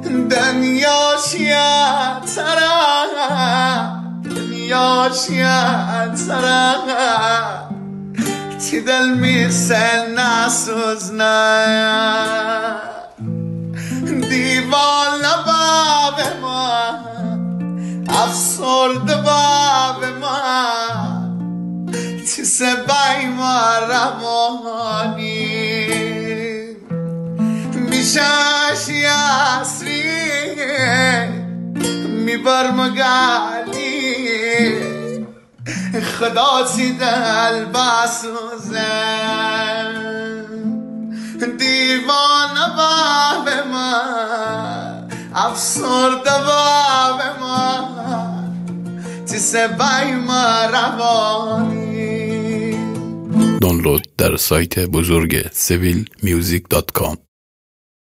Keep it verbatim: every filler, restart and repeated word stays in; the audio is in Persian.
دنیا شیا ترا دنیا شیا ترا تی دل میسه نسوزنه دیوانه باب ما افسرده باب ما تی سبای ما روانی میشش یاسری میبر مگالی خدا تی دل بسوزن دیوانه باب ما افسرده باب ما تی سبای ما روانی. دانلود در سایت بزرگ سویل میوزیک دات کام.